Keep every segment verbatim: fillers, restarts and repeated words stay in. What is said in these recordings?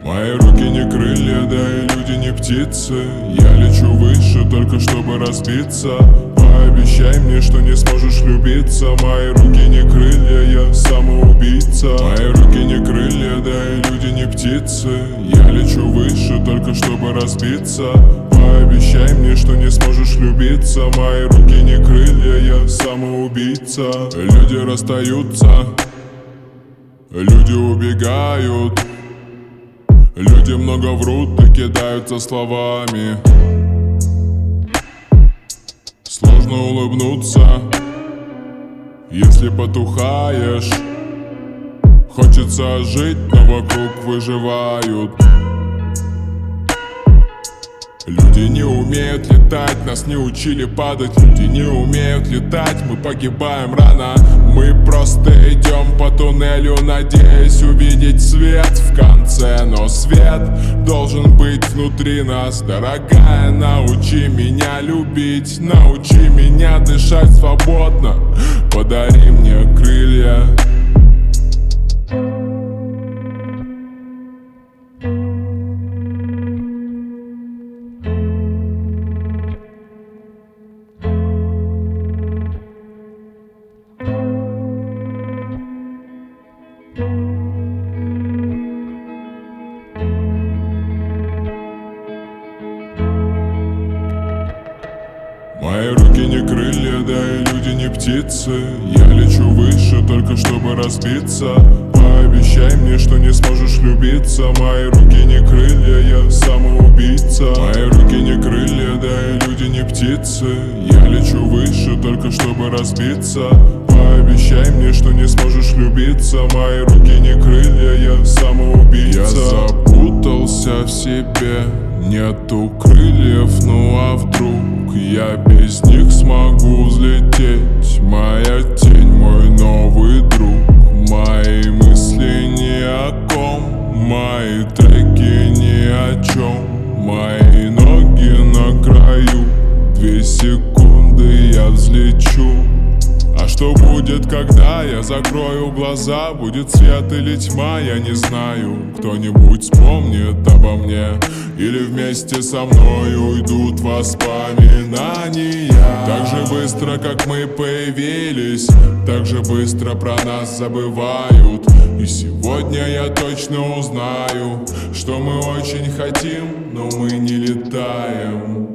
Мои руки не крылья, да и люди не птицы. Я лечу выше, только чтобы разбиться. Пообещай мне, что не сможешь любиться. Мои руки не крылья, я самоубийца. Мои руки не крылья, да и люди не птицы. Я лечу выше, только чтобы разбиться. Пообещай мне, что не сможешь любиться. Мои руки не крылья, я самоубийца. Люди расстаются, люди убегают, люди много врут и кидаются словами. Сложно улыбнуться, если потухаешь. Хочется жить, но вокруг выживают. Люди не умеют летать, нас не учили падать. Люди не умеют летать, мы погибаем рано. Мы просто идем по туннелю, надеясь увидеть свет в конце. Но свет должен быть внутри нас. Дорогая, научи меня любить, научи меня дышать свободно. Подари мне крылья. Мои руки не крылья, да и люди не птицы. Я лечу выше, только чтобы разбиться. Пообещай мне, что не сможешь любиться. Мои руки не крылья, я самоубийца. Мои руки не крылья, да и люди не птицы. Я лечу выше, только чтобы разбиться. Пообещай мне, что не сможешь любиться. Мои руки не крылья, я самоубийца. Я запутался в себе, нету крыльев, ну а вдруг я без них смогу взлететь? Моя тень, мой новый друг. Мои мысли ни о ком, мои треки ни о чем. Мои ноги на краю, две секунды я взлечу. А что будет, когда я закрою глаза? Будет свет или тьма, я не знаю. Кто-нибудь вспомнит обо мне, или вместе со мной уйдут воспоминания. Так же быстро, как мы появились, так же быстро про нас забывают. И сегодня я точно узнаю, что мы очень хотим, но мы не летаем.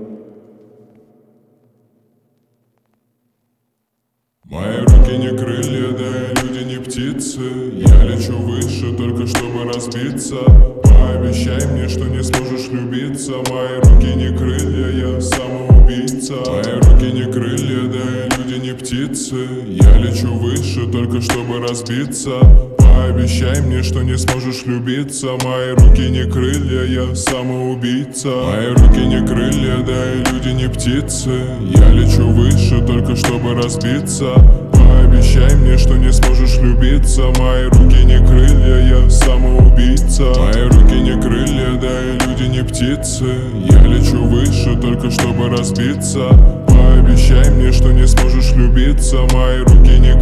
Мои руки не крылья, да и люди не птицы. Я лечу выше, только чтобы разбиться. Пообещай мне, что не сможешь любиться. Мои руки не крылья, я самоубийца. Мои руки не крылья, да и люди не птицы. Я лечу выше, только чтобы разбиться. Пообещай мне, что не сможешь любиться. Мои руки не крылья, я самоубийца. Мои руки не крылья, да и люди не птицы. Я лечу выше, только чтобы разбиться. Пообещай мне, что не сможешь любиться. Мои руки не крылья, я самоубийца. Мои руки не крылья, да и люди не птицы. Я лечу выше, только чтобы разбиться. Пообещай мне, что не сможешь любиться. Мои руки не